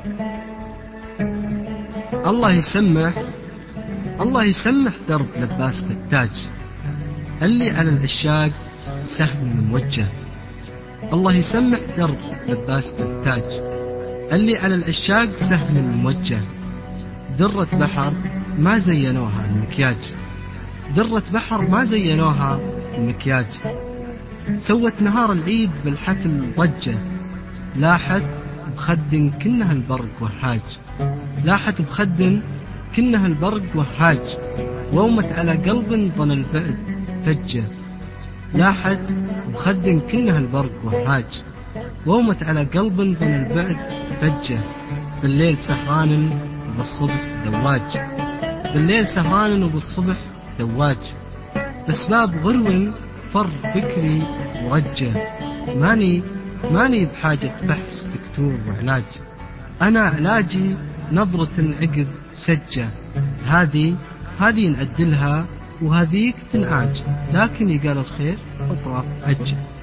الله يسمح درب لباس بالتاج، اللي على العشاق سهم موجه. الله يسمح درب لباس بالتاج، اللي على العشاق سهم موجه. درة بحر ما زينوها المكياج، درة بحر ما زينوها المكياج. سوت نهار العيد بالحفل ضجة، لاحت بخد كنها البرق وهاج، لاحت بخد كنها البرق وهاج. وومت على قلب ظن البعد فجة، لاحت بخد كنها البرق وهاج. وومت على قلب ظن البعد فجة. بالليل سهران وبالصبح دواج، بالليل سهران وبالصبح دواج. بسباب غرو فر فكري ورجة، ماني بحاجة بحث دكتور وعلاج. أنا علاجي نظرة عقب سجة، هذه نعدلها وهذيك تنعاج. لكن يقال الخير أطراف عجة.